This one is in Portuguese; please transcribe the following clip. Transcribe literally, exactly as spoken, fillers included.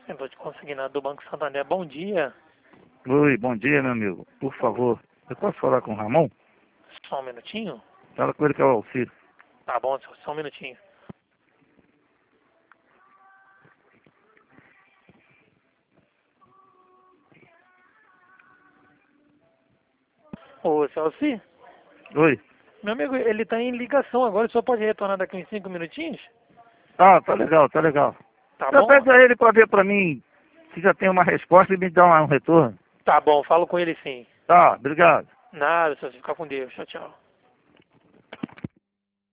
Setor de consignado do Banco Santander, bom dia. Oi, bom dia, meu amigo. Por favor, eu posso falar com o Ramon? Só um minutinho? Fala com ele que é o Alcir. Tá bom, só só um minutinho. Ô, Celci, Oi. meu amigo, ele tá em ligação agora, só pode retornar daqui uns cinco minutinhos? Ah, tá legal, tá legal. Tá Eu bom? pede a ele pra ver pra mim se já tem uma resposta e me dá um retorno. Tá bom, falo com ele sim. Tá, obrigado. Nada, Celci, fica com Deus. Tchau, tchau.